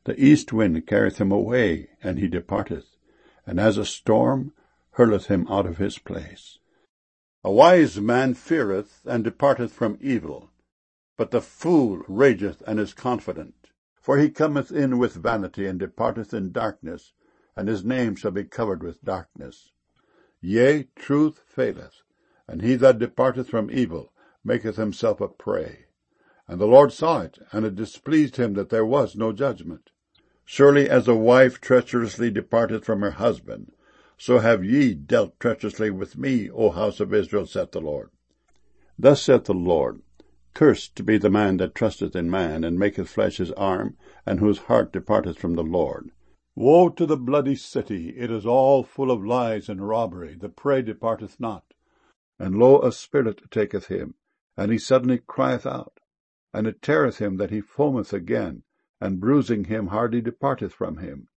The east wind carrieth him away, and he departeth, and as a storm hurleth him out of his place. A wise man feareth, and departeth from evil, but the fool rageth and is confident. For he cometh in with vanity, and departeth in darkness, and his name shall be covered with darkness. Yea, truth faileth, and he that departeth from evil maketh himself a prey. And the Lord saw it, and it displeased him that there was no judgment. Surely as a wife treacherously departeth from her husband, so have ye dealt treacherously with me, O house of Israel, saith the Lord. Thus saith the Lord, Cursed be the man that trusteth in man, and maketh flesh his arm, and whose heart departeth from the Lord. Woe to the bloody city! It is all full of lies and robbery. The prey departeth not. And lo, a spirit taketh him, and he suddenly crieth out. And it teareth him that he foameth again, and bruising him hardly departeth from him.